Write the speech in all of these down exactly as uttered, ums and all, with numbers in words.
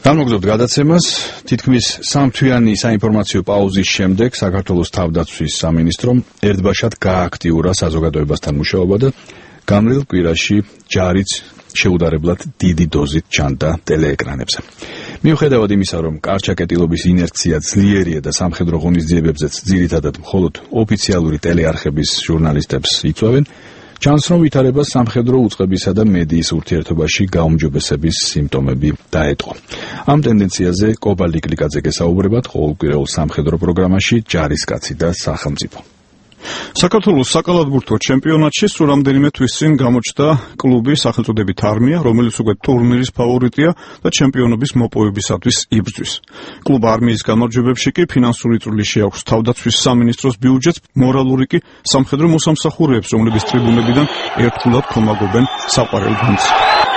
Დამოგზავნებთ გადაცემას თითქმის სამთვიანი საინფორმაციო პაუზის შემდეგ საქართველოს თავდაცვის სამინისტრომ ერთბაშად გააქტიურა საზოგადოებასთან მუშაობა და გამრიელ კვირაში ჯარიც შეუდარებლად დიდი დოზით ჩანდა ტელეეკრანებზე. მიუხედავად იმისა, რომ კარჩაკეტილობის ინერცია ძლიერია და სამხედრო ღონისძიებებზეც ძირითადად მხოლოდ ოფიციალური ტელეარხების ჟურნალისტებს იწვევენ, ჩანს, რომ ვითარება სამხედრო უწყებისა და მედიის ურთიერთობაში გაუმჯობესების სიმპტომები დაეტყო. ამ ტენდენციაზე კობა ლიკლიკაძე გესაუბრებათ ყოველკვირეულ სამხედრო პროგრამაში ჯარისკაცი და სახელმწიფო. საქართველოს საკალათბურთო ჩემპიონატში სულ რამდენიმე თვის წინ გამოჩნდა კლუბი სახელწოდებით არმია, რომელიც უკვე ტურნირის ფავორიტია და ჩემპიონობის მოპოვებისათვის იბრძვის. კლუბ არმიის გამარჯვებებში კი ფინანსური წვლილი აქვს თავდაცვის სამინისტროს ბიუჯეტს, მორალური კი სამხედრო მოსამსახურეებს, რომლებიც ტრიბუნებიდან ერთგულად ქომაგობენ საყვარელ გუნდს.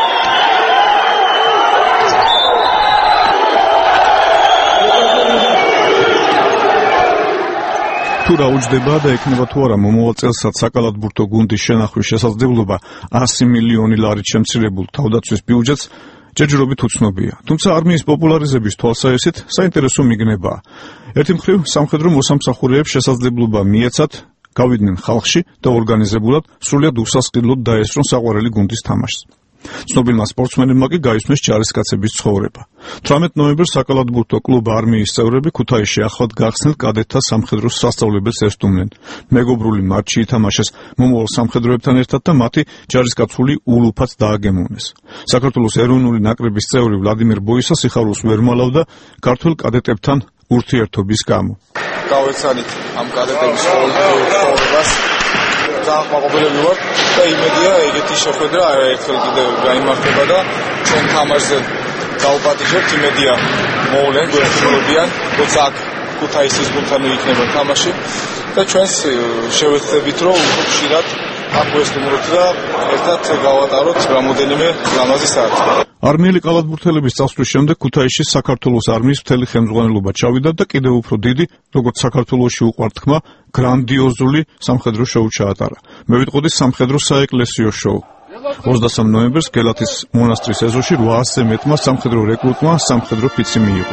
თუ რა უჯდება და ექნება თუ არა მომავალ წელსაც საკალათბურთო გუნდის შენახვის შესაძლებლობა ასი მილიონი ლარით შემცირებულ თავდაცვის ბიუჯეტს ჯერჯერობით უცნობია. თუმცა არმიის პოპულარიზების თვალსაჩინით საინტერესო მიგნებაა. ერთი მხრივ სამხედრო მოსამსახურეებს შესაძლებლობა მიეცათ გავიდნენ ხალხში და ორგანიზებულად სრულად უსასყიდლოდ დაესწრონ საყვარელი გუნდის თამაშს. ცნობილმა სპორტსმენებმა კი გაისმეს ჯარისკაცების ცხოვრება. თვრამეტ ნოემბერს საკალათბურთო კლუბ არმიის წევრები ქუთაისში ახლად გახსნილ კადეტთა სამხედრო სასწავლებელს ესტუმნენ. მეგობრული მატჩი ითამაშეს მომავალ სამხედროებთან ერთად და მათი ჯარისკაცული ულუფაც დააგემოვნეს. საქართველოს ეროვნული ნაკრების წევრი ვლადიმერ ბოისა სიხარულს ვერ მალავდა ქართველ კადეტებთან ურთიერთობის გამო. დავეცანით ამ კადეტების ცხოვრებას დაახმაყობელები ვართ და იმედია ეგეთი შეხვედრა არაერთხელ კიდევ გაიმართება და ჩვენ თამაშზე დავპატიჟებთ, იმედია მოვლენ გვერდილებიან, როცა აქ ქუთაისის გუნდთან იქნება თამაში და ჩვენს შევეცდებით, რომ უფრო ხშირად აქ ვესტუმროთ და ერთად გავატაროთ რამოდენიმე ლამაზი საათი. არმიელი კალათბურთელების წასვლის შემდეგ ქუთაისში საქართველოს არმიის მთელი ხელმძღვანელობა ჩავიდა და კიდევ უფრო დიდი, როგორც საქართველოში უყვართ თქმა, გრანდიოზული სამხედრო შოუ ჩაატარა. მე ვიტყოდი სამხედრო საეკლესიო შოუ. ოცდასამ ნოემბერს გელათის მონასტრის ეზოში რვაასზე მეტმა სამხედრო რეკრუტმა სამხედრო ფიცი მიიღო.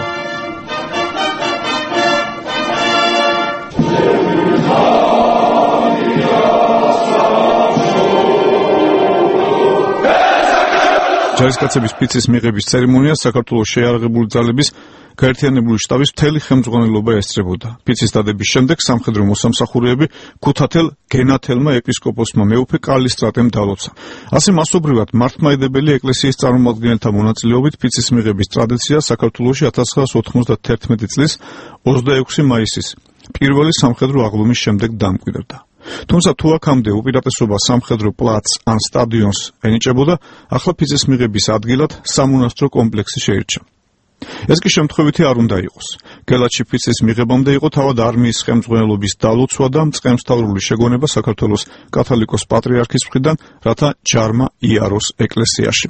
ჯარისკაცების ფიცის მიღების ცერემონიას საქართველოს შეიარაღებული ძალების გაერთიანებული შტაბის მთელი ხელმძღვანელობა ესწრებოდა. ფიცის დადების შემდეგ სამხედრო მოსამსახურეები ქუთათელ გენათელმა ეპისკოპოსმა მეუფე კალისტრატემ დალოცა. ასე მასობრივად მართლმადიდებელი ეკლესიის წარმომადგენელთა მონაწილეობით ფიცის მიღების ტრადიცია საქართველოში ათას ცხრაასი ოთხმოცდათერთმეტი წლის ოცდაექვსი მაისის პირველი სამხედრო აღლუმის შემდეგ დამკვიდრდა. თუმცა თუ აქამდე უპირატესობა სამხედრო პლაცს ან სტადიონს ენიჭებოდა, ახლა ფიცის მიღების ადგილად სამონასტრო კომპლექსი შეირჩა. ეს კი შემთხვევითი არ უნდა იყოს. გელათში ფიცის მიღებამდე იყო თავად არმიის ხელმძღვანელობის დალოცვა და მწყემსთავრული შეგონება საქართველოს კათოლიკოს პატრიარქის მხრიდან, რათა ჯარმა იაროს ეკლესიაში.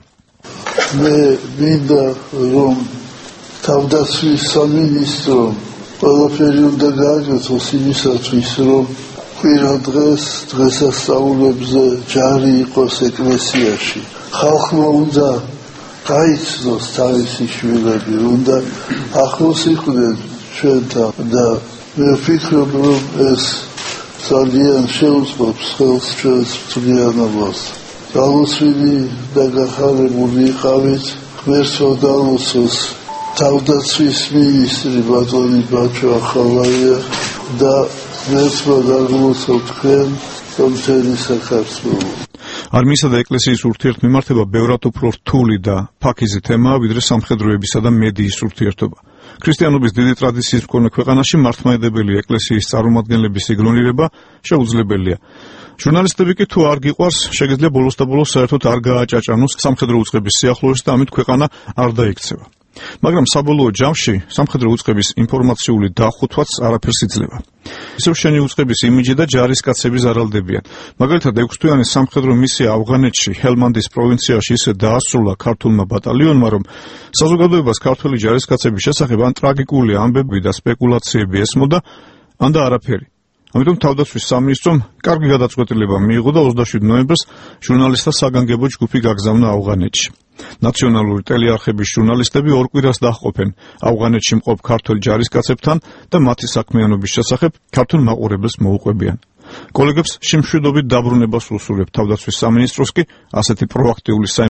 მე მინდა რომ თავდაცვის სამინისტრომ ყველაფერი უნდა გააკეთოს იმისათვის, რომ კვირა დღეს დღესასწაულებზე ჯარი იყოს ეკლესიაში. ხალხმა უნდა გაიცნოს თავისი შვილები, უნდა ახლოს იყვნენ ჩვენთან და მე ვფიქრობ, რომ ეს ძალიან შეუწყობს ხელს ჩვენს მთლიანობას. დალოცვილი და გახარებული იყავით, ღმერთო დალოცოს თავდაცვის მინისტრი ბატონი ბაჩო ახალაია და ღმერთმა დაგლოცოთ თქვენ და მთელი საქართველო. არმიისა და ეკლესიის ურთიერთმემართება ბევრად უფრო რთული და ფაქიზი თემაა, ვიდრე სამხედროებისა და მედიის ურთიერთობა. ქრისტიანობის დიდი ტრადიციის მქონე ქვეყანაში მართლმადიდებელი ეკლესიის წარმომადგენლების იგნორირება შეუძლებელია. ჟურნალისტები კი თუ არ გიყვარს, შეგიძლია ბოლოს და ბოლოს საერთოდ არ გააჭაჭანოს სამხედრო უწყების სიახლოვეს და ამით ქვეყანა არ დაიქცევა. მაგრამ საბოლოო ჯამში სამხედრო უწყების ინფორმაციული დახუთვაც არაფერს იძლევა. ისევ შენი უწყების იმიჯი და ჯარისკაცები ზარალდებიან. მაგალითად, ექვსთვიანი სამხედრო მისია ავღანეთში, ჰელმანდის პროვინციაში ისე დაასრულა ქართულმა ბატალიონმა, რომ საზოგადოებას ქართველი ჯარისკაცების შესახებ ან ტრაგიკული ამბები და სპეკულაციები ესმოდა, ან და არაფერი. ამიტომ თავდაცვის სამინისტრომ კარგი გადაწყვეტილება მიიღო და ოცდაშვიდი ნოემბერს ჟურნალისტთა საგანგებო ჯგუფი გაგზავნა ავღანეთში. ნაციონალური ტელეარხების ჟურნალისტები ორ კვირას დაჰყოფენ ავღანეთში მყოფ ქართველ ჯარისკაცებთან და მათი საქმიანობის შესახებ ქართულ მაყურებელს მოუყვებიან. კოლეგებს შიმშვიდობით დაბრუნებას უსურვებ თავდაცვის სამინისტროს კი ასეთი პროაქტიული